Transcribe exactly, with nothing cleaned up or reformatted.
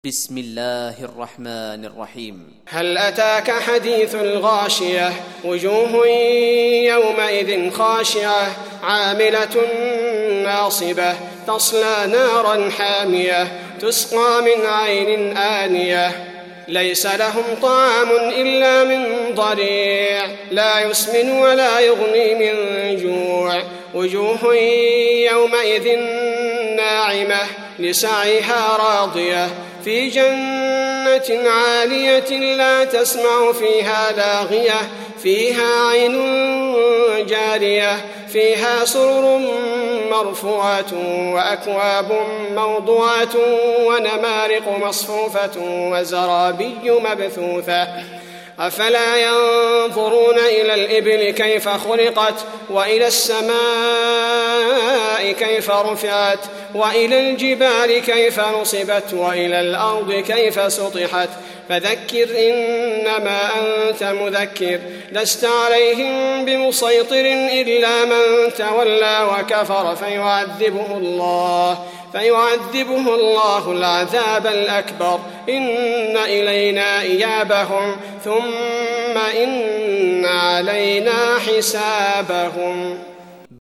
بسم الله الرحمن الرحيم. هل أتاك حديث الغاشية وجوه يومئذ خاشعة عاملة ناصبة تصلى نارا حامية تسقى من عين آنية ليس لهم طعام إلا من ضريع لا يسمن ولا يغني من جوع وجوه يومئذ ناعمة لسعيها راضية في جنة عالية لا تسمع فيها لاغية فيها عين جارية فيها سرر مرفوعة وأكواب موضوعة ونمارق مصفوفة وزرابي مبثوثة أفلا ينظرون إلى الإبل كيف خلقت وإلى السماء كيف رفعت وإلى الجبال كيف نصبت وإلى الأرض كيف سطحت فذكر إنما أنت مذكر لست عليهم بمسيطر إلا من تولى وكفر فيعذبه الله فيعذبه الله العذاب الأكبر إن إلينا إيابهم ثم إن علينا حسابهم.